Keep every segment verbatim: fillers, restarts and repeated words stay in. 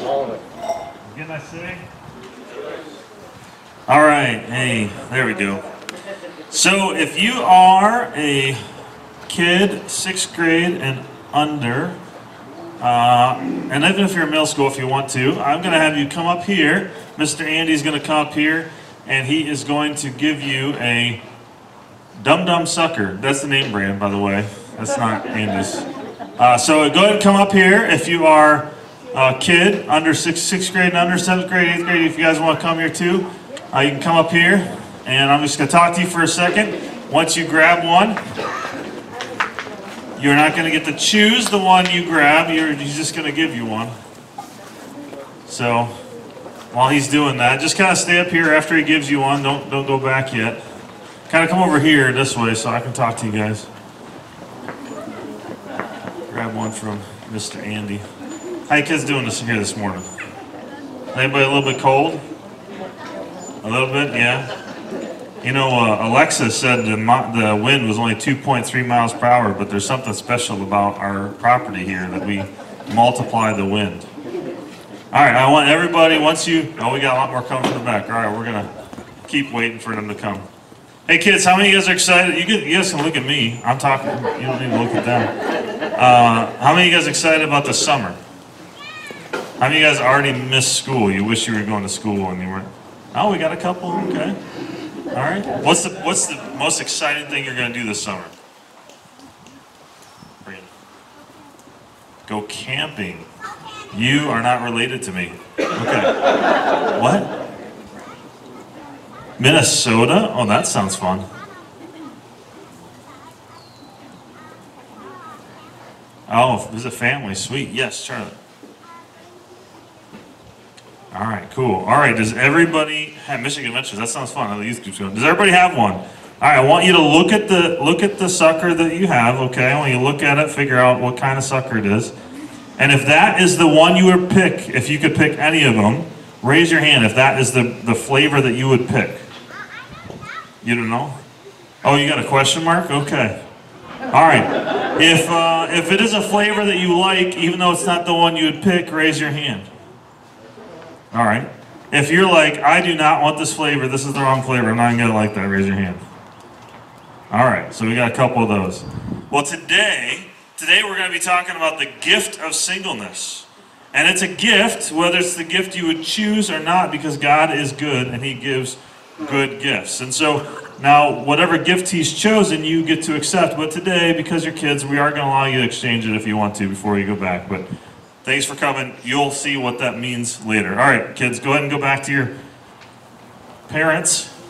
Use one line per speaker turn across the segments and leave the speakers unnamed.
Again, I say. All right, hey, there we go. So if you are a kid, sixth grade and under, uh, and even if you're in middle school, if you want to, I'm going to have you come up here. Mister Andy's going to come up here, and he is going to give you a Dum Dum Sucker. That's the name brand, by the way. That's not Andy's. Uh, so go ahead and come up here if you are a kid under sixth, sixth grade and under, seventh grade, eighth grade. If you guys want to come here too, uh, you can come up here. And I'm just going to talk to you for a second. Once you grab one, you're not going to get to choose the one you grab. You're, he's just going to give you one. So while he's doing that, just kind of stay up here after he gives you one. Don't, don't go back yet. Kind of come over here this way so I can talk to you guys. Grab one from Mister Andy. How you kids doing this here this morning? Anybody a little bit cold? A little bit, yeah. You know, uh, Alexa said the, the wind was only two point three miles per hour, but there's something special about our property here that we multiply the wind. All right, I want everybody, once you, oh, we got a lot more coming from the back. All right, we're going to keep waiting for them to come. Hey kids, how many of you guys are excited? You, can, you guys can look at me. I'm talking, you don't need to look at them. Uh, how many of you guys are excited about the summer? How many of you guys already missed school? You wish you were going to school and you weren't? Oh, we got a couple, okay. All right. What's the what's the most exciting thing you're going to do this summer? Go camping. You are not related to me. Okay. What? Minnesota? Oh, that sounds fun. Oh, visit family. Sweet. Yes, Charlotte. All right, cool. All right, does everybody have Michigan Adventures? That sounds fun. How the youth group's going. Does everybody have one? All right, I want you to look at the look at the sucker that you have. Okay, I want you to look at it, figure out what kind of sucker it is, and if that is the one you would pick, if you could pick any of them, raise your hand. If that is the the flavor that you would pick. You don't know? Oh, you got a question mark? Okay. All right. If uh, if it is a flavor that you like, even though it's not the one you would pick, raise your hand. All right. If you're like, I do not want this flavor, this is the wrong flavor, I'm not going to like that, raise your hand. All right, so we got a couple of those. Well, today, today we're going to be talking about the gift of singleness. And it's a gift, whether it's the gift you would choose or not, because God is good and He gives good gifts. And so now, whatever gift He's chosen, you get to accept. But today, because you're kids, we are going to allow you to exchange it if you want to before you go back. But thanks for coming. You'll see what that means later. All right, kids, go ahead and go back to your parents.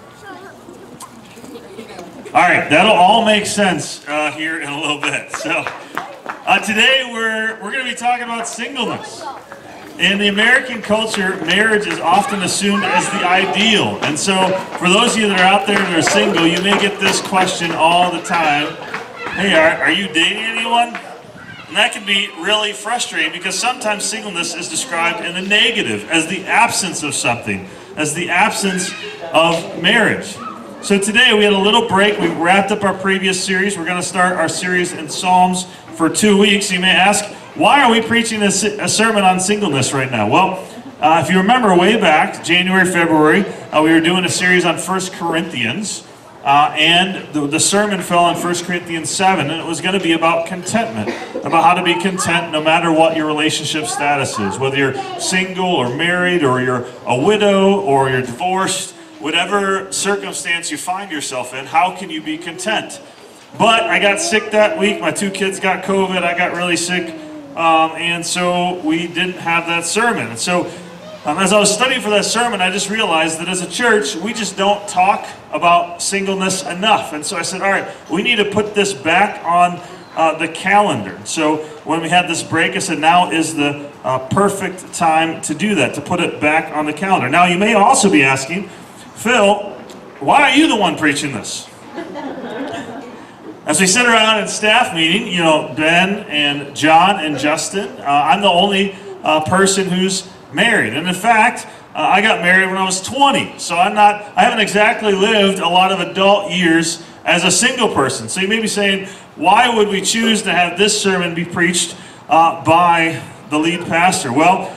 All right, that'll all make sense uh, here in a little bit. So uh, today we're we're going to be talking about singleness. In the American culture, marriage is often assumed as the ideal. And so for those of you that are out there that are single, you may get this question all the time. Hey, are, are you dating anyone? And that can be really frustrating because sometimes singleness is described in the negative, as the absence of something, as the absence of marriage. So today we had a little break. We wrapped up our previous series. We're going to start our series in Psalms for two weeks. You may ask, why are we preaching this, a sermon on singleness right now? Well, uh, if you remember way back, January, February, uh, we were doing a series on First Corinthians. Uh, and the, the sermon fell in First Corinthians seven, and it was going to be about contentment, about how to be content no matter what your relationship status is, whether you're single or married or you're a widow or you're divorced, whatever circumstance you find yourself in, how can you be content? But I got sick that week. My two kids got COVID. I got really sick, um, and so we didn't have that sermon. And so Um, as I was studying for that sermon, I just realized that as a church, we just don't talk about singleness enough. And so I said, all right, we need to put this back on uh, the calendar. So when we had this break, I said, now is the uh, perfect time to do that, to put it back on the calendar. Now, you may also be asking, Phil, why are you the one preaching this? As we sit around in staff meeting, you know, Ben and John and Justin, uh, I'm the only uh, person who's married. And in fact, uh, I got married when I was twenty. So I'm not, I haven't exactly lived a lot of adult years as a single person. So you may be saying, why would we choose to have this sermon be preached uh, by the lead pastor? Well,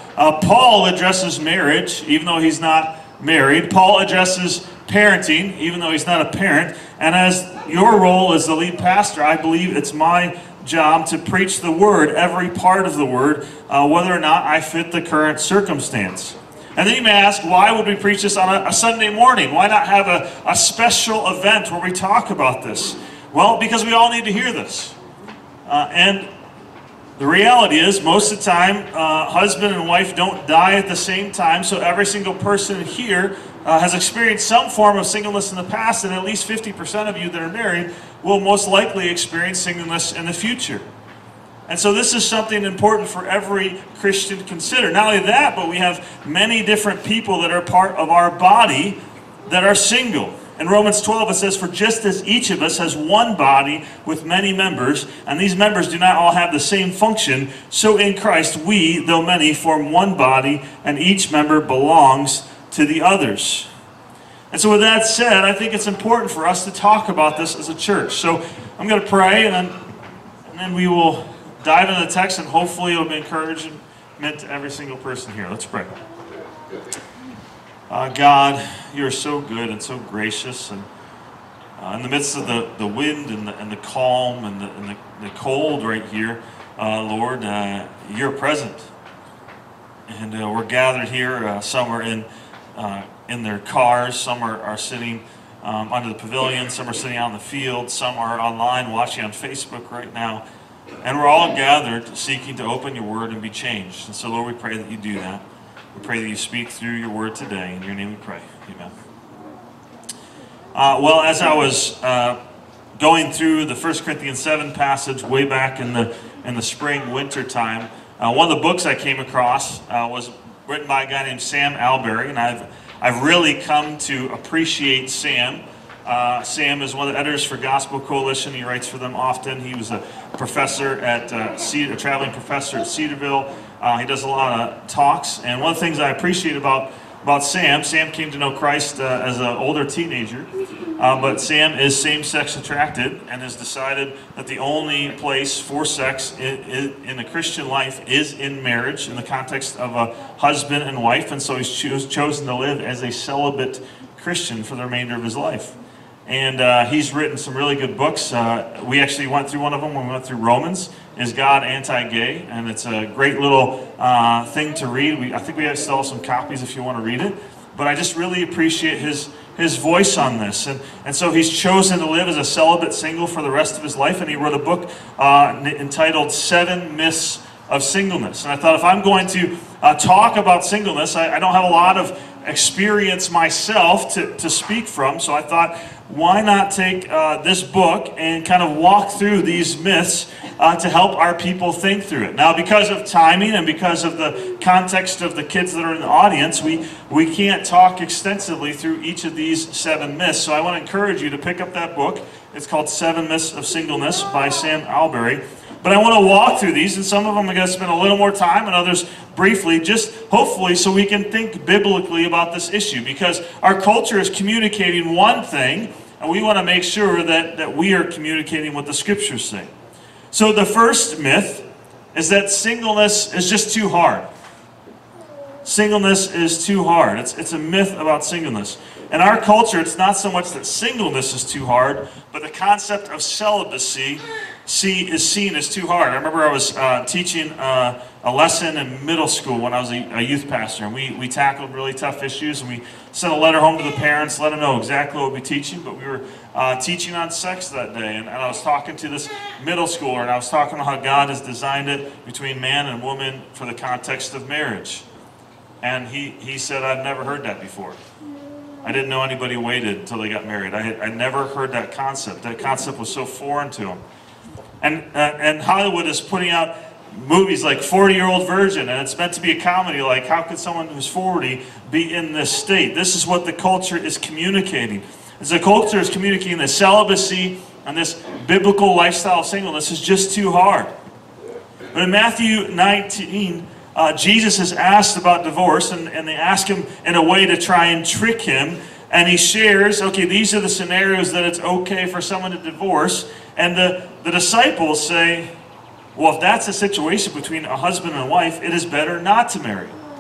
Uh, Paul addresses marriage, even though he's not married. Paul addresses parenting, even though he's not a parent. And as your role as the lead pastor, I believe it's my job to preach the word, every part of the word, uh, whether or not I fit the current circumstance. And then you may ask, why would we preach this on a, a Sunday morning? Why not have a, a special event where we talk about this? Well, because we all need to hear this. Uh, and the reality is, most of the time, uh, husband and wife don't die at the same time, so every single person here uh, has experienced some form of singleness in the past, and at least fifty percent of you that are married will most likely experience singleness in the future. And so this is something important for every Christian to consider. Not only that, but we have many different people that are part of our body that are single. In Romans twelve, it says, "For just as each of us has one body with many members, and these members do not all have the same function, so in Christ we, though many, form one body, and each member belongs to the others." And so with that said, I think it's important for us to talk about this as a church. So I'm going to pray, and then, and then we will dive into the text, and hopefully it will be encouragement to every single person here. Let's pray. Uh, God, you are so good and so gracious, and uh, in the midst of the, the wind and the, and the calm and the, and the, the cold right here, uh, Lord, uh, you're present. And uh, we're gathered here. Uh, some are in uh, in their cars, some are, are sitting um, under the pavilion, some are sitting out in the field, some are online watching on Facebook right now. And we're all gathered seeking to open your word and be changed. And so, Lord, we pray that you do that. We pray that you speak through your word today. In your name we pray. Amen. Uh, well, as I was uh, going through the First Corinthians seven passage way back in the in the spring, winter time, uh, one of the books I came across uh, was written by a guy named Sam Allberry, and I've I've really come to appreciate Sam. Uh, Sam is one of the editors for Gospel Coalition. He writes for them often. He was a professor at uh, Cedar, a traveling professor at Cedarville. Uh, he does a lot of talks, and one of the things I appreciate about about Sam, Sam came to know Christ uh, as an older teenager, uh, but Sam is same-sex attracted and has decided that the only place for sex in, in, in a Christian life is in marriage, in the context of a husband and wife, and so he's cho- chosen to live as a celibate Christian for the remainder of his life. And uh, he's written some really good books. Uh, we actually went through one of them when we went through Romans. Is God anti-gay? And it's a great little uh, thing to read. We, I think we have still some copies if you want to read it. But I just really appreciate his his voice on this. And, and so he's chosen to live as a celibate single for the rest of his life. And he wrote a book uh, entitled Seven Myths of Singleness. And I thought, if I'm going to uh, talk about singleness, I, I don't have a lot of experience myself to, to speak from. So I thought, why not take uh, this book and kind of walk through these myths uh, to help our people think through it. Now, because of timing and because of the context of the kids that are in the audience, we, we can't talk extensively through each of these seven myths. So I want to encourage you to pick up that book. It's called Seven Myths of Singleness by Sam Allberry. But I want to walk through these, and some of them I'm going to spend a little more time, and others briefly, just hopefully so we can think biblically about this issue. Because our culture is communicating one thing, and we want to make sure that, that we are communicating what the scriptures say. So the first myth is that singleness is just too hard. Singleness is too hard. It's, it's a myth about singleness. In our culture, it's not so much that singleness is too hard, but the concept of celibacy see, is seen as too hard. I remember I was uh, teaching uh, a lesson in middle school when I was a, a youth pastor, and we, we tackled really tough issues, and we sent a letter home to the parents, let them know exactly what we'd be teaching, but we were uh, teaching on sex that day, and, and I was talking to this middle schooler, and I was talking about how God has designed it between man and woman for the context of marriage. And he, he said, I've never heard that before. I didn't know anybody waited until they got married. I had I never heard that concept. That concept was so foreign to him. And uh, and Hollywood is putting out movies like forty-year-old Virgin, and it's meant to be a comedy. Like, how could someone who's forty be in this state? This is what the culture is communicating. As the culture is communicating that celibacy and this biblical lifestyle of singleness is just too hard. But in Matthew nineteen, Uh, Jesus is asked about divorce, and, and they ask him in a way to try and trick him. And he shares, okay, these are the scenarios that it's okay for someone to divorce. And the, the disciples say, well, if that's a situation between a husband and a wife, it is better not to marry.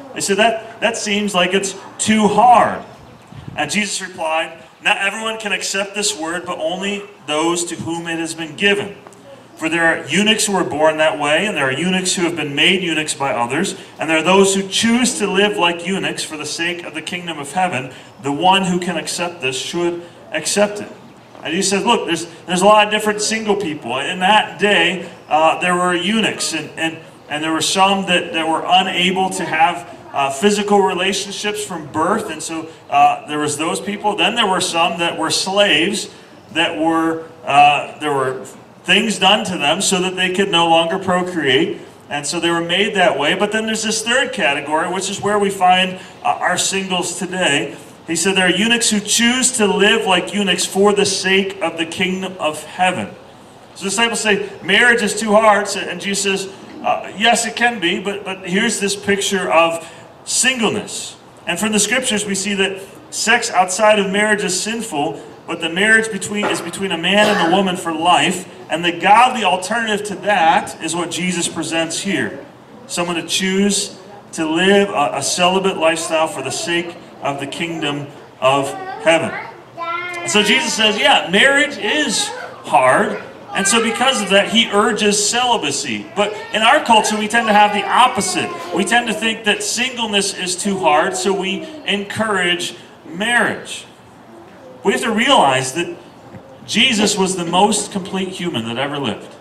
They said, that, that seems like it's too hard. And Jesus replied, not everyone can accept this word, but only those to whom it has been given. For there are eunuchs who are born that way, and there are eunuchs who have been made eunuchs by others, and there are those who choose to live like eunuchs for the sake of the kingdom of heaven. The one who can accept this should accept it. And he says, look, there's, there's a lot of different single people. In that day, uh, there were eunuchs, and, and, and there were some that, that were unable to have Uh, physical relationships from birth, and so uh, there was those people. Then there were some that were slaves, that were uh, there were things done to them so that they could no longer procreate, and so they were made that way. But then there's this third category, which is where we find uh, our singles today. He said there are eunuchs who choose to live like eunuchs for the sake of the kingdom of heaven. So the disciples say marriage is too hard, and Jesus says, uh, yes, it can be, but but here's this picture of singleness. And from the scriptures we see that sex outside of marriage is sinful, but the marriage between is between a man and a woman for life, and the godly alternative to that is what Jesus presents here. Someone to choose to live a, a celibate lifestyle for the sake of the kingdom of heaven. And so Jesus says, yeah, marriage is hard. And so because of that, he urges celibacy. But in our culture, we tend to have the opposite. We tend to think that singleness is too hard, so we encourage marriage. We have to realize that Jesus was the most complete human that ever lived.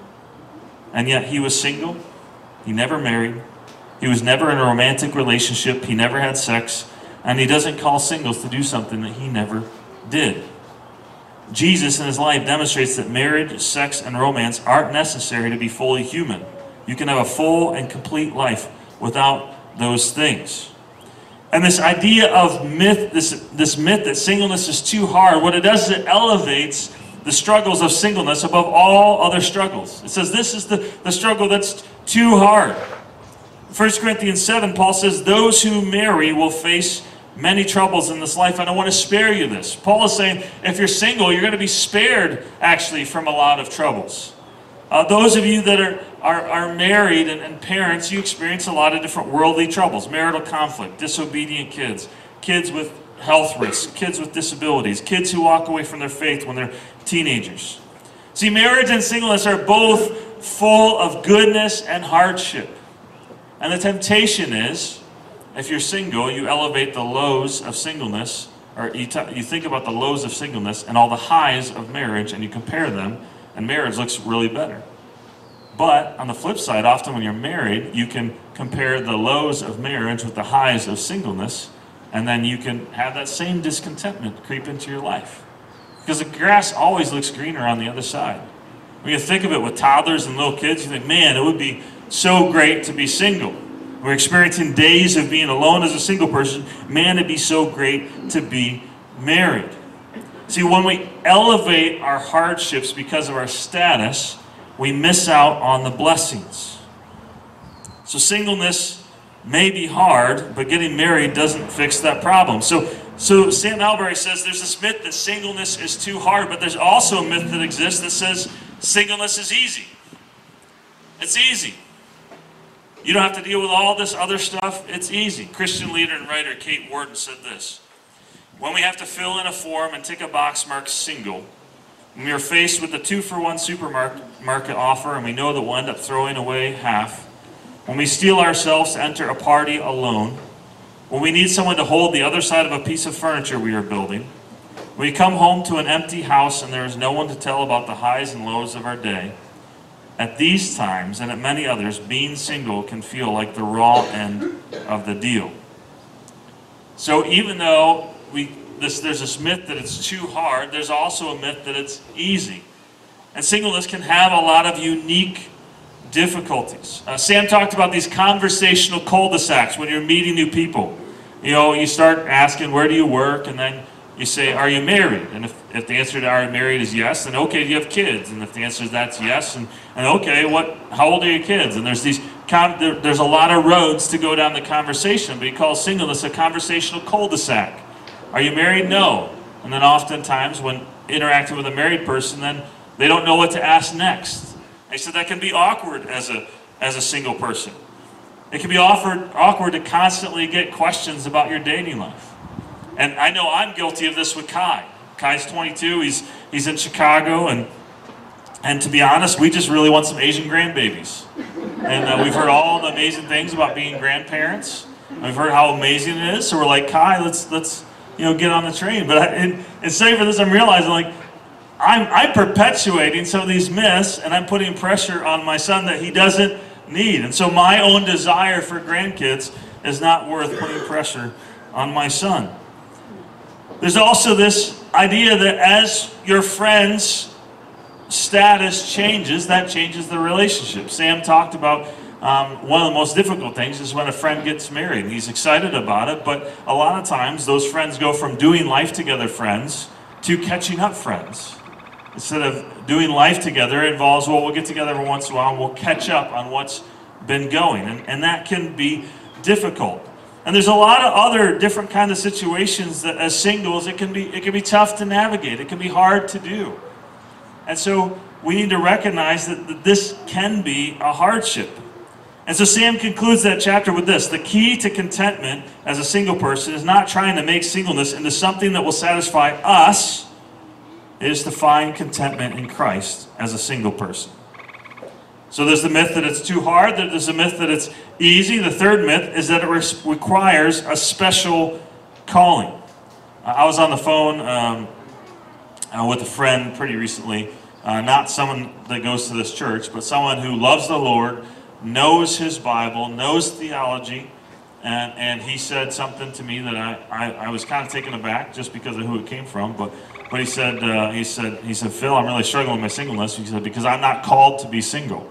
And yet he was single. He never married. He was never in a romantic relationship. He never had sex. And he doesn't call singles to do something that he never did. Jesus in his life demonstrates that marriage, sex, and romance aren't necessary to be fully human. You can have a full and complete life without those things. And this idea of myth, this, this myth that singleness is too hard, what it does is it elevates the struggles of singleness above all other struggles. It says this is the, the struggle that's too hard. First Corinthians seven, Paul says, those who marry will face many troubles in this life, and I want to spare you this. Paul is saying, if you're single, you're going to be spared, actually, from a lot of troubles. Uh, those of you that are, are, are married and, and parents, you experience a lot of different worldly troubles. Marital conflict, disobedient kids, kids with health risks, kids with disabilities, kids who walk away from their faith when they're teenagers. See, marriage and singleness are both full of goodness and hardship. And the temptation is, if you're single, you elevate the lows of singleness, or you, t you think about the lows of singleness and all the highs of marriage, and you compare them, and marriage looks really better. But on the flip side, often when you're married, you can compare the lows of marriage with the highs of singleness, and then you can have that same discontentment creep into your life. Because the grass always looks greener on the other side. When you think of it with toddlers and little kids, you think, man, it would be so great to be single. We're experiencing days of being alone as a single person. Man, it'd be so great to be married. See, when we elevate our hardships because of our status, we miss out on the blessings. So singleness may be hard, but getting married doesn't fix that problem. So, so Sam Albury says there's this myth that singleness is too hard, but there's also a myth that exists that says singleness is easy. It's easy. You don't have to deal with all this other stuff. It's easy. Christian leader and writer Kate Warden said this: when we have to fill in a form and tick a box marked single, when we are faced with the two-for-one supermarket offer and we know that we'll end up throwing away half, when we steel ourselves to enter a party alone, when we need someone to hold the other side of a piece of furniture we are building, when we come home to an empty house and there is no one to tell about the highs and lows of our day, at these times, and at many others, being single can feel like the raw end of the deal. So even though we, this, there's this myth that it's too hard, there's also a myth that it's easy. And singleness can have a lot of unique difficulties. Uh, Sam talked about these conversational cul-de-sacs when you're meeting new people. You know, you start asking, where do you work? And then you say, are you married? And if, if the answer to are you married is yes, then okay, do you have kids? And if the answer is that's yes, and, and okay, what? How old are your kids? And there's these, there, there's a lot of roads to go down the conversation, but he calls singleness a conversational cul-de-sac. Are you married? No. And then oftentimes when interacting with a married person, then they don't know what to ask next. He said that can be awkward as a, as a single person. It can be offered, awkward to constantly get questions about your dating life. And I know I'm guilty of this with Kai. Kai's twenty-two, he's, he's in Chicago, and, and to be honest, we just really want some Asian grandbabies. And uh, we've heard all the amazing things about being grandparents. We've heard how amazing it is, so we're like, Kai, let's, let's you know, get on the train. But I, in, instead for this, I'm realizing, like, I'm, I'm perpetuating some of these myths, and I'm putting pressure on my son that he doesn't need. And so my own desire for grandkids is not worth putting pressure on my son. There's also this idea that as your friend's status changes, that changes the relationship. Sam talked about um, one of the most difficult things is when a friend gets married, and he's excited about it, but a lot of times those friends go from doing life together friends to catching up friends. Instead of doing life together, it involves, well, we'll get together every once in a while and we'll catch up on what's been going. And, and that can be difficult. And there's a lot of other different kind of situations that as singles, it can be, it can be tough to navigate. It can be hard to do. And so we need to recognize that, that this can be a hardship. And so Sam concludes that chapter with this: the key to contentment as a single person is not trying to make singleness into something that will satisfy us. It is to find contentment in Christ as a single person. So there's the myth that it's too hard. There's the myth that it's easy. The third myth is that it re requires a special calling. Uh, I was on the phone um, uh, with a friend pretty recently, uh, not someone that goes to this church, but someone who loves the Lord, knows his Bible, knows theology, and, and he said something to me that I, I, I was kind of taken aback just because of who it came from, but But he said, uh, he said, he said, Phil, I'm really struggling with my singleness. He said, because I'm not called to be single.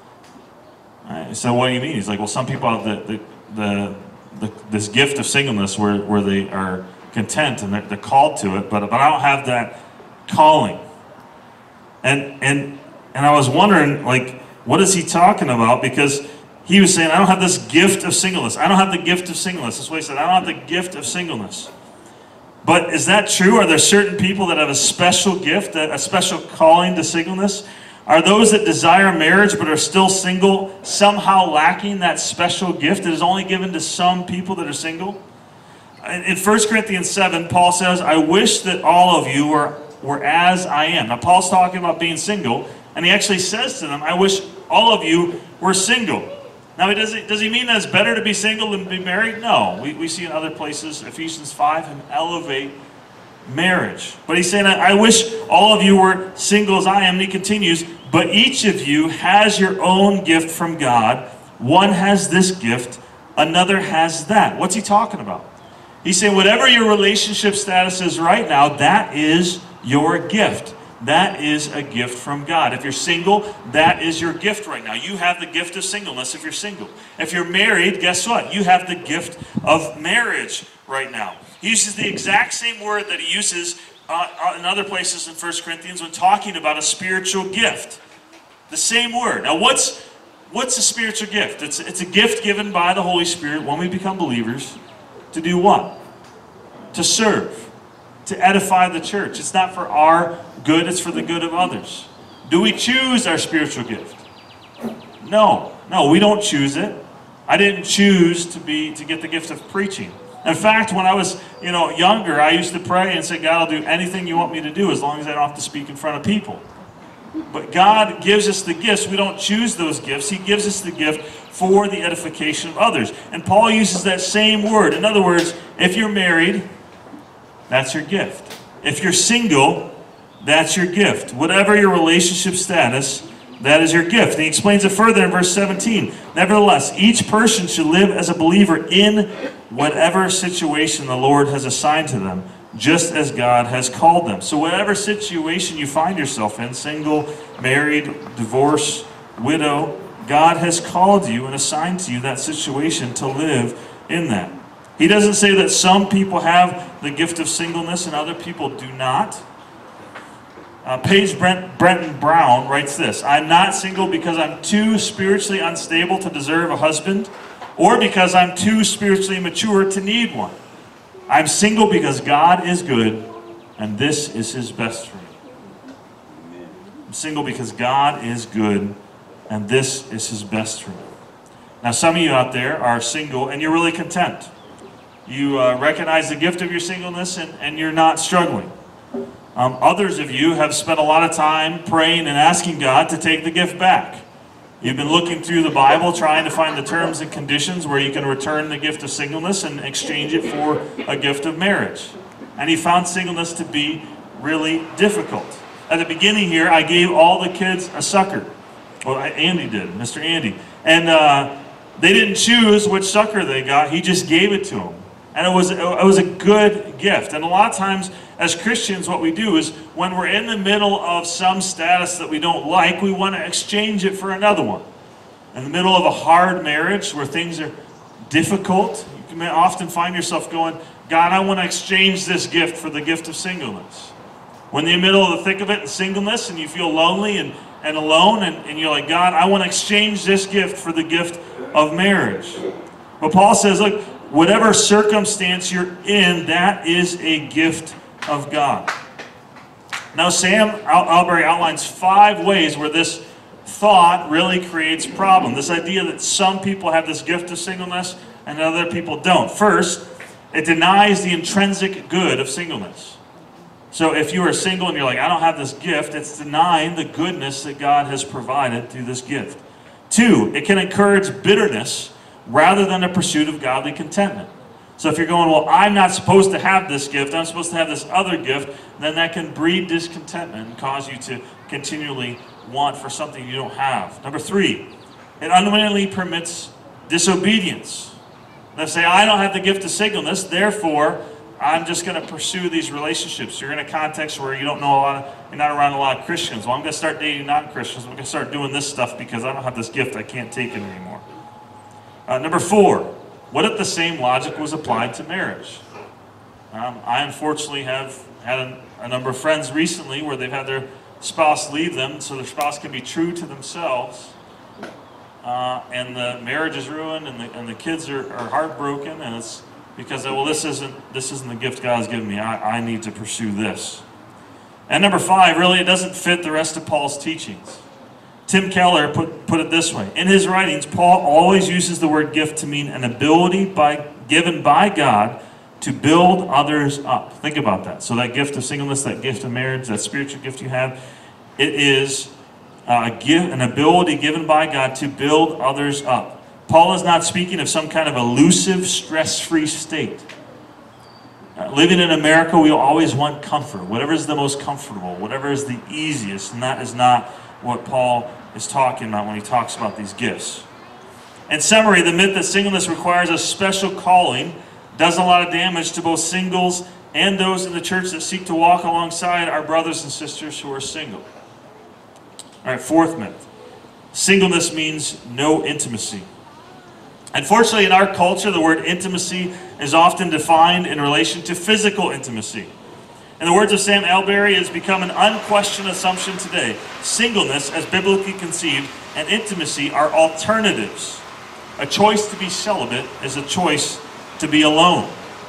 I said, what do you mean? He's like, well, some people have the, the, the, the, this gift of singleness where, where they are content and they're, they're called to it, but, but I don't have that calling. And, and, and I was wondering, like, what is he talking about? Because he was saying, I don't have this gift of singleness. I don't have the gift of singleness. That's what he said. I don't have the gift of singleness. But is that true? Are there certain people that have a special gift, a special calling to singleness? Are those that desire marriage but are still single somehow lacking that special gift that is only given to some people that are single? In First Corinthians seven, Paul says, I wish that all of you were, were as I am. Now, Paul's talking about being single, and he actually says to them, I wish all of you were single. Now, does he, does he mean that it's better to be single than to be married? No. We, we see in other places, Ephesians five, him elevate marriage. But he's saying, I, I wish all of you were single as I am. And he continues, but each of you has your own gift from God. One has this gift, another has that. What's he talking about? He's saying whatever your relationship status is right now, that is your gift. That is a gift from God. If you're single, that is your gift right now. You have the gift of singleness if you're single. If you're married, guess what? You have the gift of marriage right now. He uses the exact same word that he uses uh, in other places in First Corinthians when talking about a spiritual gift. The same word. Now, what's, what's a spiritual gift? It's, it's a gift given by the Holy Spirit when we become believers to do what? To serve. To edify the church. It's not for our good, it's for the good of others. Do we choose our spiritual gift? No. No, we don't choose it. I didn't choose to be to get the gift of preaching. In fact, when I was, you know, younger, I used to pray and say, God, I'll do anything you want me to do as long as I don't have to speak in front of people. But God gives us the gifts. We don't choose those gifts. He gives us the gift for the edification of others. And Paul uses that same word. In other words, if you're married, that's your gift. If you're single, that's your gift. Whatever your relationship status, that is your gift. And he explains it further in verse seventeen. Nevertheless, each person should live as a believer in whatever situation the Lord has assigned to them, just as God has called them. So whatever situation you find yourself in, single, married, divorced, widow, God has called you and assigned to you that situation to live in that. He doesn't say that some people have the gift of singleness and other people do not. Uh, Paige Brent, Brenton Brown writes this: I'm not single because I'm too spiritually unstable to deserve a husband, or because I'm too spiritually mature to need one. I'm single because God is good, and this is His best for me. I'm single because God is good, and this is His best for me. Now, some of you out there are single and you're really content. You uh, recognize the gift of your singleness and, and you're not struggling. Um, others of you have spent a lot of time praying and asking God to take the gift back. You've been looking through the Bible, trying to find the terms and conditions where you can return the gift of singleness and exchange it for a gift of marriage. And you found singleness to be really difficult. At the beginning here, I gave all the kids a sucker. Well, Andy did, Mister Andy. And uh, they didn't choose which sucker they got. He just gave it to them. And it was, it was a good gift. And a lot of times, as Christians, what we do is when we're in the middle of some status that we don't like, we want to exchange it for another one. In the middle of a hard marriage where things are difficult, you can often find yourself going, God, I want to exchange this gift for the gift of singleness. When you're in the middle of the thick of it in singleness and you feel lonely and, and alone, and, and you're like, God, I want to exchange this gift for the gift of marriage. But Paul says, look, whatever circumstance you're in, that is a gift of God. Now, Sam Allberry outlines five ways where this thought really creates problem. This idea that some people have this gift of singleness and other people don't. First, it denies the intrinsic good of singleness. So if you are single and you're like, I don't have this gift, it's denying the goodness that God has provided through this gift. Two, it can encourage bitterness rather than a pursuit of godly contentment. So if you're going, well, I'm not supposed to have this gift, I'm supposed to have this other gift, then that can breed discontentment and cause you to continually want for something you don't have. Number three, it unwittingly permits disobedience. Let's say, I don't have the gift of singleness, therefore, I'm just going to pursue these relationships. You're in a context where you don't know a lot of, you're not around a lot of Christians. Well, I'm going to start dating non-Christians. I'm going to start doing this stuff because I don't have this gift. I can't take it anymore. Uh, number four, what if the same logic was applied to marriage? Um, I unfortunately have had a, a number of friends recently where they've had their spouse leave them so their spouse can be true to themselves. Uh, and the marriage is ruined and the, and the kids are, are heartbroken, and it's because, well, this isn't, this isn't the gift God has given me. I, I need to pursue this. And number five, really, it doesn't fit the rest of Paul's teachings. Tim Keller put, put it this way. In his writings, Paul always uses the word gift to mean an ability by, given by God to build others up. Think about that. So that gift of singleness, that gift of marriage, that spiritual gift you have, it is a gift, an ability given by God to build others up. Paul is not speaking of some kind of elusive, stress-free state. Uh, living in America, we always want comfort. Whatever is the most comfortable, whatever is the easiest, and that is not what Paul is talking about when he talks about these gifts. In summary, the myth that singleness requires a special calling does a lot of damage to both singles and those in the church that seek to walk alongside our brothers and sisters who are single. All right, fourth myth. Singleness means no intimacy. Unfortunately, in our culture, the word intimacy is often defined in relation to physical intimacy. In the words of Sam Allberry, it has become an unquestioned assumption today. Singleness, as biblically conceived, and intimacy are alternatives. A choice to be celibate is a choice to be alone.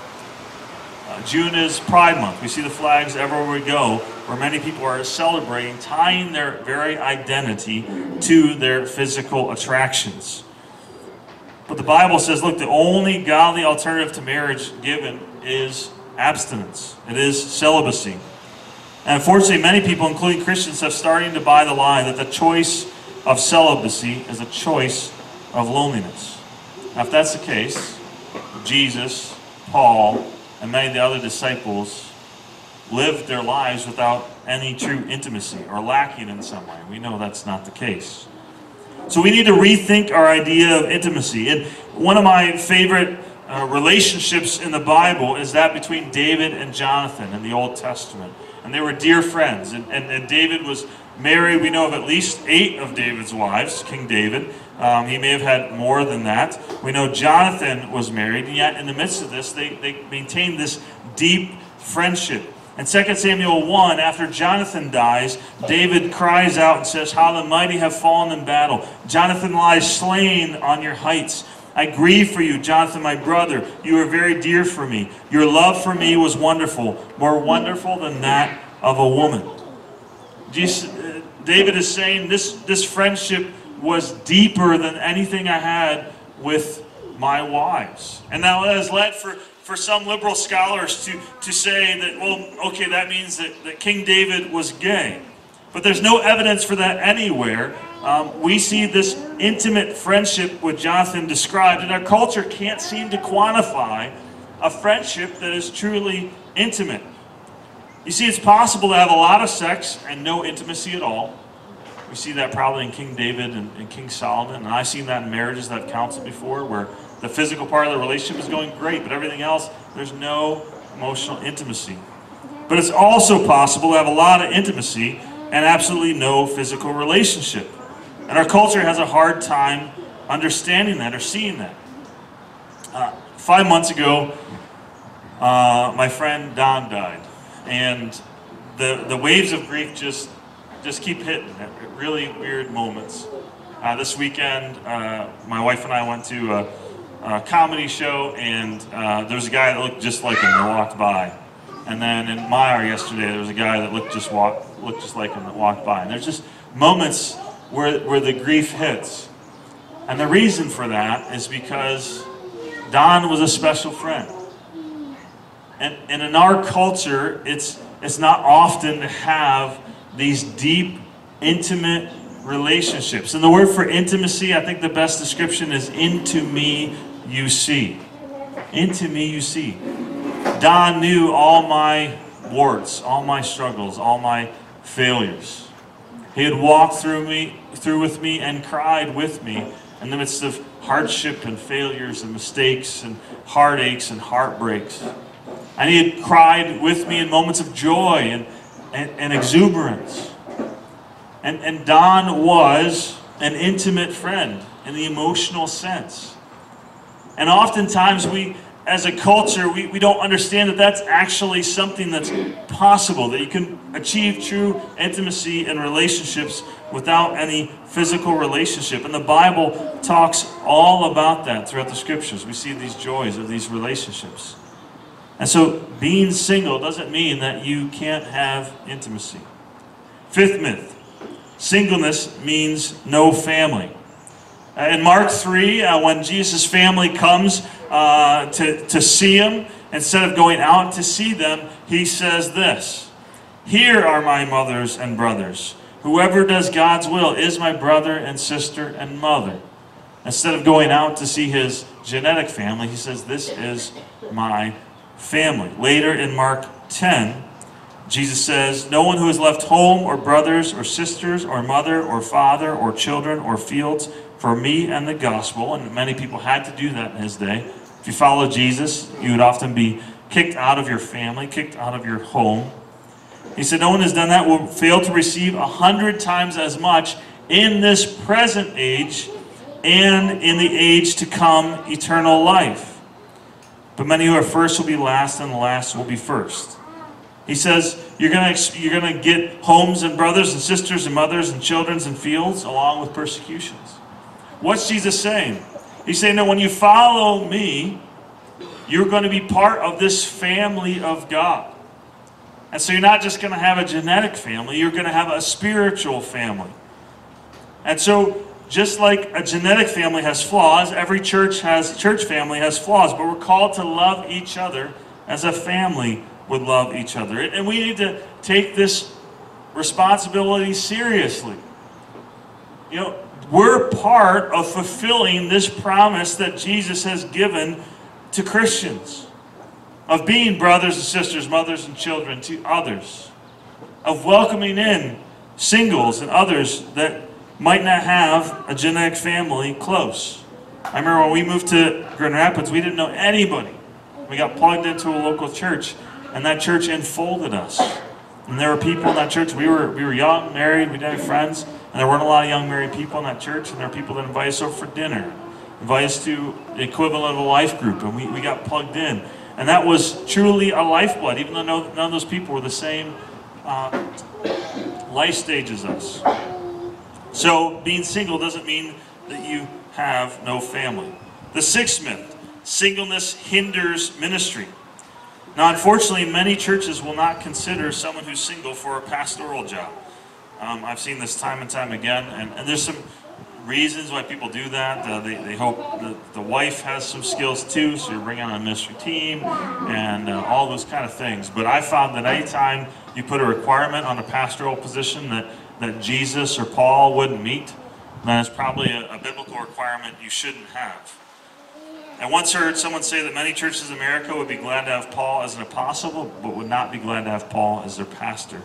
Uh, June is Pride Month. We see the flags everywhere we go, where many people are celebrating, tying their very identity to their physical attractions. But the Bible says, look, the only godly alternative to marriage given is abstinence. It is celibacy. And unfortunately, many people, including Christians, have started to buy the lie that the choice of celibacy is a choice of loneliness. Now, if that's the case, Jesus, Paul, and many of the other disciples lived their lives without any true intimacy or lacking in some way. We know that's not the case. So we need to rethink our idea of intimacy. And one of my favorite uh, relationships in the Bible is that between David and Jonathan in the Old Testament. And they were dear friends. And, and, and David was married. We know of at least eight of David's wives, King David. Um, he may have had more than that. We know Jonathan was married. And yet in the midst of this, they, they maintained this deep friendship. In Second Samuel one, after Jonathan dies, David cries out and says, how the mighty have fallen in battle. Jonathan lies slain on your heights. I grieve for you, Jonathan, my brother. You are very dear for me. Your love for me was wonderful, more wonderful than that of a woman. Jesus, David is saying this, this friendship was deeper than anything I had with my wives. And now that has led for, for some liberal scholars to, to say that, well, okay, that means that, that King David was gay. But there's no evidence for that anywhere. Um, we see this intimate friendship with Jonathan described, and our culture can't seem to quantify a friendship that is truly intimate. You see, it's possible to have a lot of sex and no intimacy at all. We see that probably in King David and, and King Solomon, and I've seen that in marriages that I've counseled before, where the physical part of the relationship is going great, but everything else, there's no emotional intimacy. But it's also possible to have a lot of intimacy and absolutely no physical relationship. And our culture has a hard time understanding that or seeing that. Uh, five months ago, uh, my friend Don died. And the, the waves of grief just, just keep hitting at really weird moments. Uh, this weekend, uh, my wife and I went to a, a comedy show, and uh, there was a guy that looked just like him that walked by. And then in Meyer yesterday, there was a guy that looked just walk, looked just like him that walked by. And there's just moments where, where the grief hits. And the reason for that is because Don was a special friend. And, and in our culture, it's, it's not often to have these deep, intimate relationships. And the word for intimacy, I think the best description is into me you see. Into me you see. Don knew all my warts, all my struggles, all my failures. He had walked through me, through with me and cried with me in the midst of hardship and failures and mistakes and heartaches and heartbreaks. And he had cried with me in moments of joy and, and, and exuberance. And, and Don was an intimate friend in the emotional sense. And oftentimes we, as a culture, we, we don't understand that that's actually something that's possible, that you can achieve true intimacy and relationships without any physical relationship. And the Bible talks all about that throughout the scriptures. We see these joys of these relationships. And so being single doesn't mean that you can't have intimacy. Fifth myth, singleness means no family. In Mark three, uh, when Jesus' family comes uh, to, to see him, instead of going out to see them, he says this: "Here are my mothers and brothers. Whoever does God's will is my brother and sister and mother." Instead of going out to see his genetic family, he says, "This is my family." Later in Mark ten, Jesus says, "No one who has left home or brothers or sisters or mother or father or children or fields for me and the gospel," and many people had to do that in his day. If you follow Jesus, you would often be kicked out of your family, kicked out of your home. He said, "No one has done that will fail to receive a hundred times as much in this present age and in the age to come, eternal life. But many who are first will be last, and the last will be first." He says, you're going to you're going to get homes and brothers and sisters and mothers and children and fields along with persecutions. What's Jesus saying? He's saying that when you follow me, you're going to be part of this family of God. And so you're not just going to have a genetic family, you're going to have a spiritual family. And so just like a genetic family has flaws, every church has church family has flaws, but we're called to love each other as a family would love each other. And we need to take this responsibility seriously. You know, we're part of fulfilling this promise that Jesus has given to Christians, of being brothers and sisters, mothers and children to others, of welcoming in singles and others that might not have a genetic family close. I remember when we moved to Grand Rapids, we didn't know anybody. We got plugged into a local church, and that church enfolded us. And there were people in that church, we were we were young, married, we didn't have friends, and there weren't a lot of young married people in that church, and there were people that invited us over for dinner, invited us to the equivalent of a life group, and we, we got plugged in. And that was truly a lifeblood, even though no, none of those people were the same uh, life stage as us. So being single doesn't mean that you have no family. The sixth myth, singleness hinders ministry. Now, unfortunately, many churches will not consider someone who's single for a pastoral job. Um, I've seen this time and time again, and, and there's some reasons why people do that. Uh, they, they hope that the wife has some skills too, so you're bringing on a ministry team and uh, all those kind of things. But I found that anytime you put a requirement on a pastoral position that, that Jesus or Paul wouldn't meet, then it's probably a, a biblical requirement you shouldn't have. I once heard someone say that many churches in America would be glad to have Paul as an apostle, but would not be glad to have Paul as their pastor.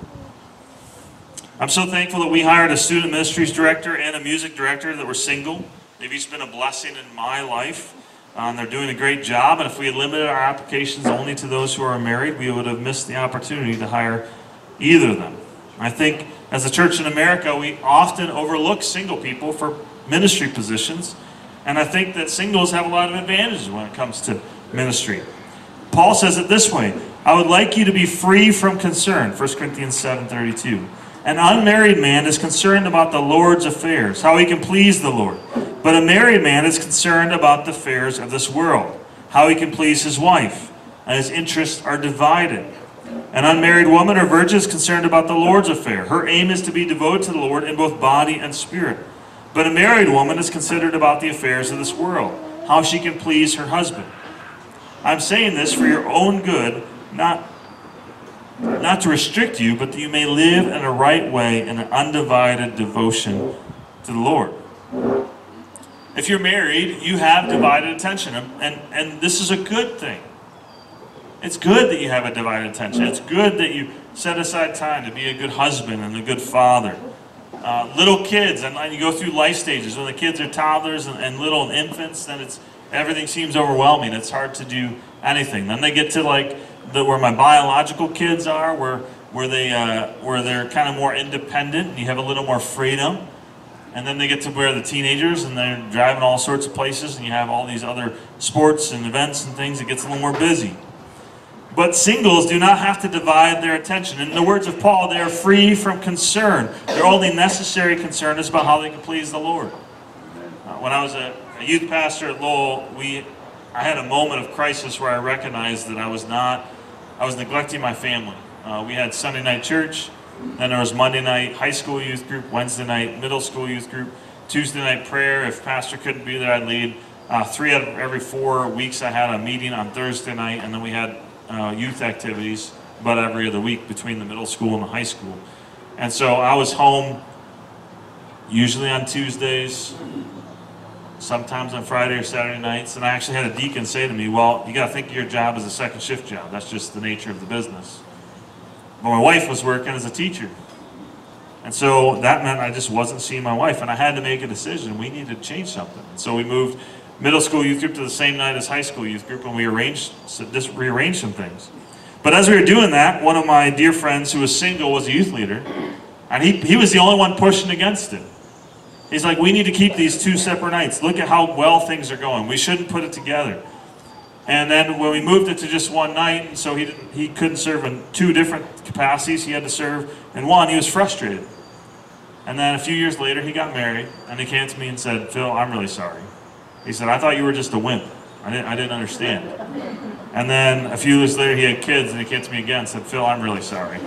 I'm so thankful that we hired a student ministries director and a music director that were single. They've each been a blessing in my life. Um, they're doing a great job, and if we had limited our applications only to those who are married, we would have missed the opportunity to hire either of them. I think as a church in America, we often overlook single people for ministry positions, and I think that singles have a lot of advantages when it comes to ministry. Paul says it this way, I would like you to be free from concern, First Corinthians seven thirty-two. An unmarried man is concerned about the Lord's affairs, how he can please the Lord. But a married man is concerned about the affairs of this world, how he can please his wife, and his interests are divided. An unmarried woman or virgin is concerned about the Lord's affair. Her aim is to be devoted to the Lord in both body and spirit. But a married woman is considered about the affairs of this world, how she can please her husband. I'm saying this for your own good, not Not to restrict you, but that you may live in a right way in an undivided devotion to the Lord. If you're married, you have divided attention, and, and this is a good thing. It's good that you have a divided attention. It's good that you set aside time to be a good husband and a good father. Uh, little kids, and you go through life stages. When the kids are toddlers and, and little infants, then it's everything seems overwhelming. It's hard to do anything. Then they get to like the, where my biological kids are, where where they uh, where they're kind of more independent, and you have a little more freedom. And then they get to where the teenagers, and they're driving all sorts of places, and you have all these other sports and events and things. It gets a little more busy. But singles do not have to divide their attention. In the words of Paul, they are free from concern. Their only necessary concern is about how they can please the Lord. Uh, when I was a, a youth pastor at Lowell, we, I had a moment of crisis where I recognized that I was not, I was neglecting my family. Uh, we had Sunday night church, then there was Monday night high school youth group, Wednesday night middle school youth group, Tuesday night prayer. If pastor couldn't be there, I'd lead. Uh, three out of every four weeks I had a meeting on Thursday night, and then we had Uh, youth activities about every other week between the middle school and the high school. And so I was home usually on Tuesdays, sometimes on Friday or Saturday nights, and I actually had a deacon say to me, well, you got to think of your job as a second shift job. That's just the nature of the business. But my wife was working as a teacher. And so that meant I just wasn't seeing my wife, and I had to make a decision. We needed to change something. And so we moved middle school youth group to the same night as high school youth group, and we arranged, so just rearranged some things. But as we were doing that, one of my dear friends who was single was a youth leader, and he, he was the only one pushing against it. He's like, we need to keep these two separate nights. Look at how well things are going. We shouldn't put it together. And then when we moved it to just one night, and so he, didn't, he couldn't serve in two different capacities, he had to serve in one, he was frustrated. And then a few years later, he got married, and he came to me and said, Phil, I'm really sorry. He said, I thought you were just a wimp. I didn't, I didn't understand. And then a few years later, he had kids, and he came to me again and said, Phil, I'm really sorry.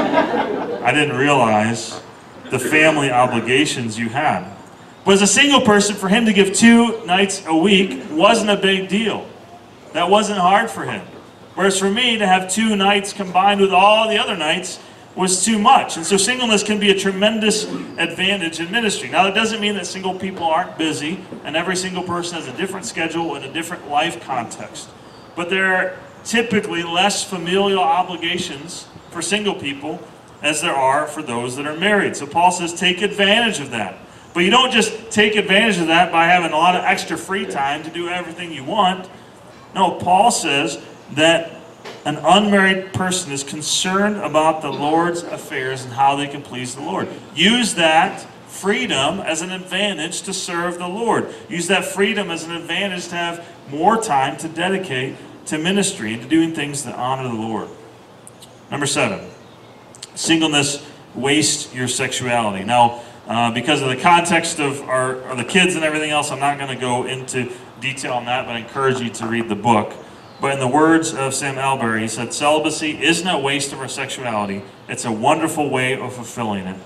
I didn't realize the family obligations you had. But as a single person, for him to give two nights a week wasn't a big deal. That wasn't hard for him. Whereas for me, to have two nights combined with all the other nights was too much. And so singleness can be a tremendous advantage in ministry. Now, that doesn't mean that single people aren't busy, and every single person has a different schedule and a different life context. But there are typically less familial obligations for single people as there are for those that are married. So Paul says, take advantage of that. But you don't just take advantage of that by having a lot of extra free time to do everything you want. No, Paul says that an unmarried person is concerned about the Lord's affairs and how they can please the Lord. Use that freedom as an advantage to serve the Lord. Use that freedom as an advantage to have more time to dedicate to ministry and to doing things that honor the Lord. Number seven, singleness wastes your sexuality. Now, uh, because of the context of our, of the kids and everything else, I'm not going to go into detail on that, but I encourage you to read the book. But in the words of Sam Allberry, he said, celibacy isn't a waste of our sexuality. It's a wonderful way of fulfilling it.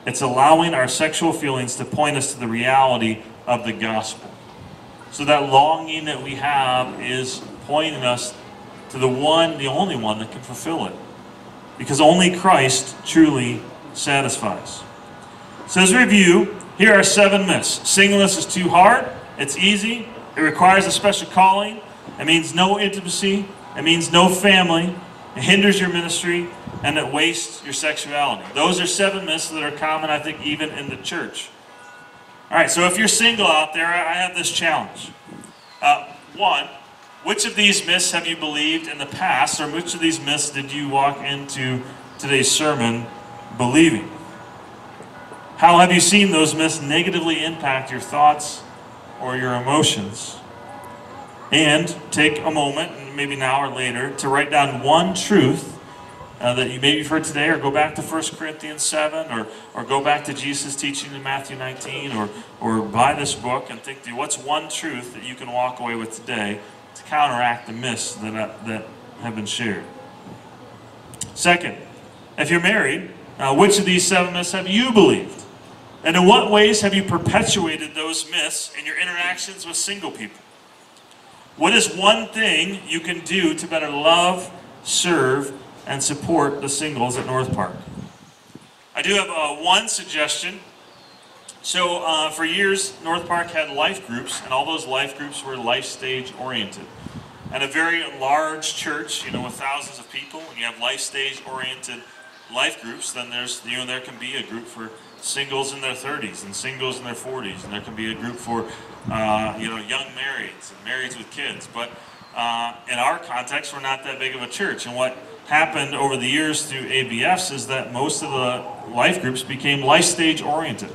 It's allowing our sexual feelings to point us to the reality of the gospel. So that longing that we have is pointing us to the one, the only one that can fulfill it. Because only Christ truly satisfies. So as a review, here are seven myths. Singleness is too hard. It's easy. It requires a special calling. It means no intimacy. It means no family. It hinders your ministry. And it wastes your sexuality. Those are seven myths that are common, I think, even in the church. All right, so if you're single out there, I have this challenge. Uh, one, which of these myths have you believed in the past, or which of these myths did you walk into today's sermon believing? How have you seen those myths negatively impact your thoughts or your emotions? And take a moment, maybe now or later, to write down one truth Uh, that you maybe heard today, or go back to First Corinthians seven, or, or go back to Jesus' teaching in Matthew nineteen, or, or buy this book and think through what's one truth that you can walk away with today to counteract the myths that, uh, that have been shared. Second, if you're married, uh, which of these seven myths have you believed? And in what ways have you perpetuated those myths in your interactions with single people? What is one thing you can do to better love, serve, and support the singles at North Park? I do have uh, one suggestion. So uh, for years, North Park had life groups, and all those life groups were life stage oriented. And a very large church, you know, with thousands of people, and you have life stage oriented life groups, then there's, you know, there can be a group for singles in their thirties and singles in their forties, and there can be a group for, uh, you know, young marrieds and marrieds with kids. But uh, in our context, we're not that big of a church, and what happened over the years through A B Fs is that most of the life groups became life stage oriented.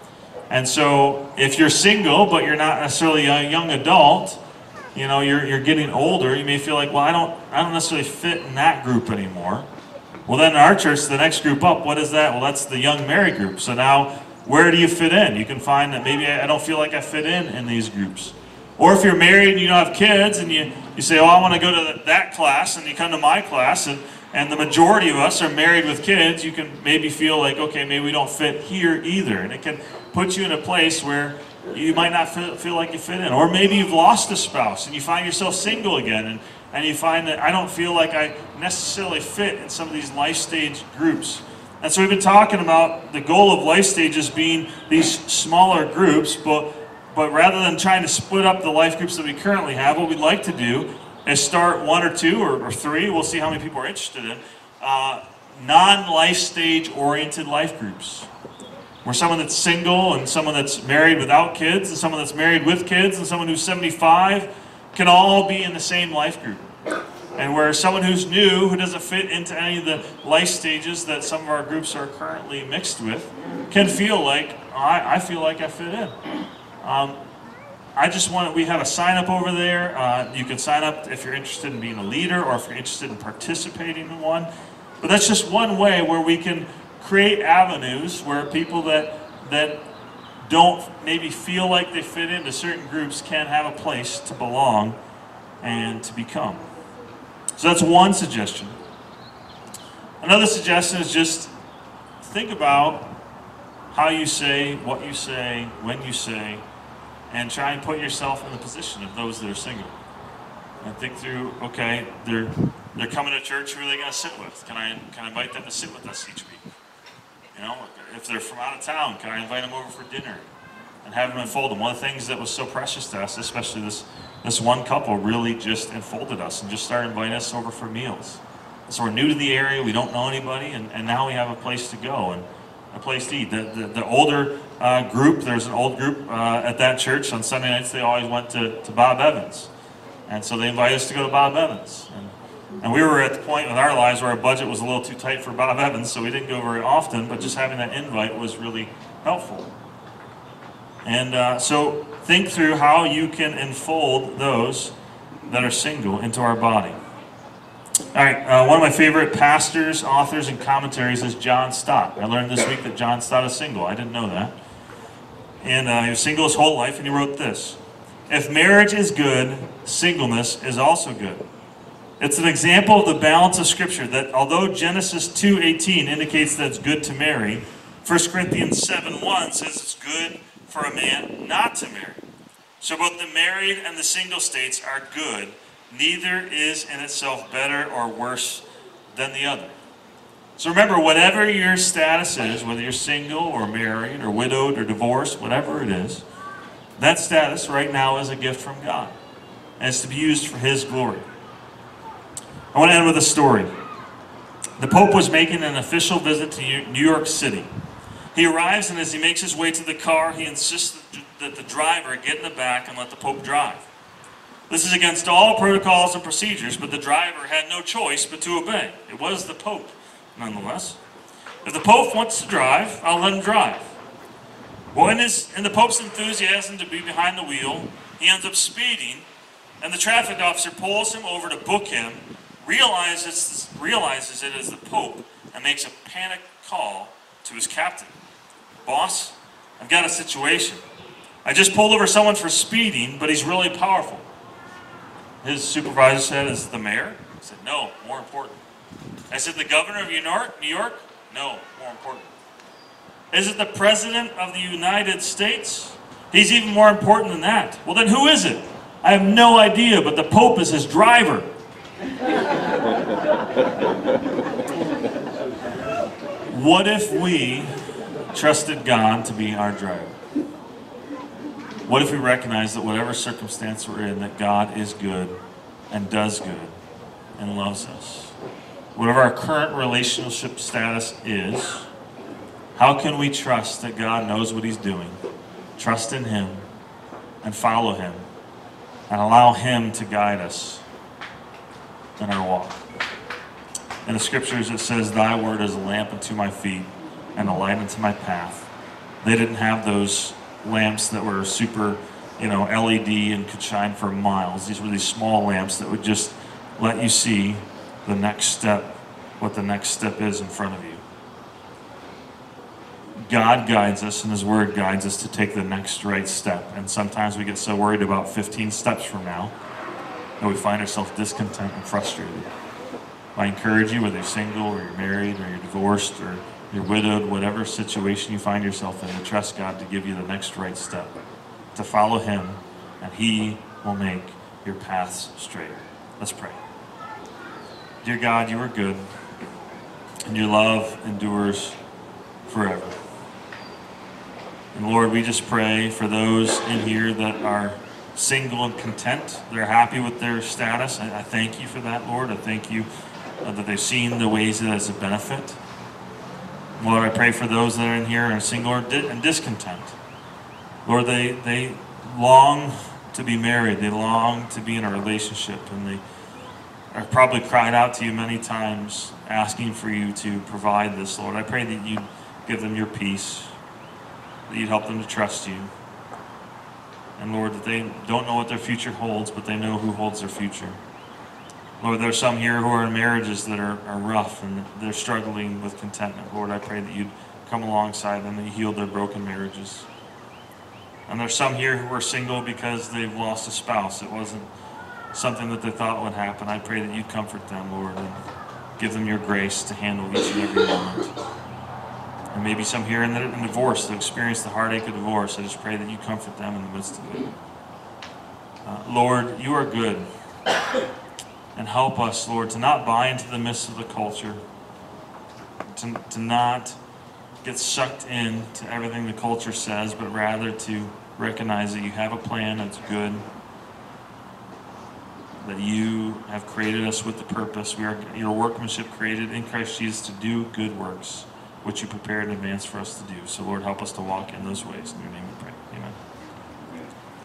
And so if you're single but you're not necessarily a young adult, you know, you're, you're getting older, you may feel like, well, I don't, I don't necessarily fit in that group anymore. Well, then in our church, the next group up, what is that? Well, that's the young married group. So now, where do you fit in? You can find that maybe I don't feel like I fit in in these groups. Or if you're married and you don't have kids and you, you say, oh, I want to go to that class, and you come to my class, and, and the majority of us are married with kids, you can maybe feel like, okay, maybe we don't fit here either. And it can put you in a place where you might not feel, feel like you fit in. Or maybe you've lost a spouse and you find yourself single again, and, and you find that I don't feel like I necessarily fit in some of these life stage groups. And so we've been talking about the goal of life stages being these smaller groups, but But rather than trying to split up the life groups that we currently have, what we'd like to do is start one or two or, or three, we'll see how many people are interested in, uh, non-life stage oriented life groups. Where someone that's single and someone that's married without kids and someone that's married with kids and someone who's seventy-five can all be in the same life group. And where someone who's new, who doesn't fit into any of the life stages that some of our groups are currently mixed with, can feel like, oh, I, I feel like I fit in. Um, I just want, we have a sign up over there. Uh, you can sign up if you're interested in being a leader or if you're interested in participating in one. But that's just one way where we can create avenues where people that, that don't maybe feel like they fit into certain groups can have a place to belong and to become. So that's one suggestion. Another suggestion is just think about how you say, what you say, when you say, and try and put yourself in the position of those that are single. And think through, okay, they're they're coming to church, who are they going to sit with? Can I can I invite them to sit with us each week? You know, if they're from out of town, can I invite them over for dinner and have them enfold them? One of the things that was so precious to us, especially this this one couple, really just enfolded us and just started inviting us over for meals. So we're new to the area, we don't know anybody, and, and now we have a place to go and a place to eat. The, the, the older uh, group, there's an old group uh, at that church. On Sunday nights, they always went to, to Bob Evans. And so they invited us to go to Bob Evans. And, and we were at the point in our lives where our budget was a little too tight for Bob Evans, so we didn't go very often, but just having that invite was really helpful. And uh, so think through how you can enfold those that are single into our body. All right, uh, one of my favorite pastors, authors, and commentaries is John Stott. I learned this week that John Stott is single. I didn't know that. And uh, he was single his whole life, and he wrote this: if marriage is good, singleness is also good. It's an example of the balance of Scripture that although Genesis two eighteen indicates that it's good to marry, First Corinthians seven one says it's good for a man not to marry. So both the married and the single states are good. Neither is in itself better or worse than the other. So remember, whatever your status is, whether you're single or married or widowed or divorced, whatever it is, that status right now is a gift from God. And it's to be used for His glory. I want to end with a story. The Pope was making an official visit to New York City. He arrives, and as he makes his way to the car, he insists that the driver get in the back and let the Pope drive. This is against all protocols and procedures, but the driver had no choice but to obey. It was the Pope, nonetheless. If the Pope wants to drive, I'll let him drive. Well, in, his, in the Pope's enthusiasm to be behind the wheel, he ends up speeding, and the traffic officer pulls him over to book him, realizes, realizes it is the Pope, and makes a panic call to his captain. Boss, I've got a situation. I just pulled over someone for speeding, but he's really powerful. His supervisor said, is it the mayor? He said, no, more important. I said, the governor of New York? New York? No, more important. Is it the president of the United States? He's even more important than that. Well, then who is it? I have no idea, but the Pope is his driver. What if we trusted God to be our driver? What if we recognize that whatever circumstance we're in, that God is good and does good and loves us? Whatever our current relationship status is, how can we trust that God knows what He's doing, trust in Him, and follow Him, and allow Him to guide us in our walk? In the scriptures it says, thy word is a lamp unto my feet and a light unto my path. They didn't have those lamps that were super, you know, L E D and could shine for miles. These were these small lamps that would just let you see the next step, what the next step is in front of you. God guides us, and His Word guides us to take the next right step. And sometimes we get so worried about fifteen steps from now that we find ourselves discontent and frustrated. I encourage you, whether you're single or you're married or you're divorced or you're widowed, whatever situation you find yourself in, to trust God to give you the next right step, to follow Him, and He will make your paths straight. Let's pray. Dear God, you are good, and your love endures forever. And Lord, we just pray for those in here that are single and content. They're happy with their status. I, I thank you for that, Lord. I thank you uh, that they've seen the ways that it's a benefit. Lord, I pray for those that are in here and are single or di and discontent. Lord, they, they long to be married. They long to be in a relationship, and they are probably cried out to you many times asking for you to provide this, Lord. I pray that you'd give them your peace, that you'd help them to trust you. And Lord, that they don't know what their future holds, but they know who holds their future. Lord, there are some here who are in marriages that are, are rough and they're struggling with contentment. Lord, I pray that you'd come alongside them and heal their broken marriages. And there's some here who are single because they've lost a spouse. It wasn't something that they thought would happen. I pray that you'd comfort them, Lord, and give them your grace to handle each and every moment. And maybe some here in, the, in divorce that experience the heartache of divorce. I just pray that you comfort them in the midst of it. Uh, Lord, you are good. And help us, Lord, to not buy into the myths of the culture, to, to not get sucked in to everything the culture says, but rather to recognize that you have a plan that's good, that you have created us with the purpose. We are your workmanship created in Christ Jesus to do good works, which you prepared in advance for us to do. So, Lord, help us to walk in those ways. In your name we pray.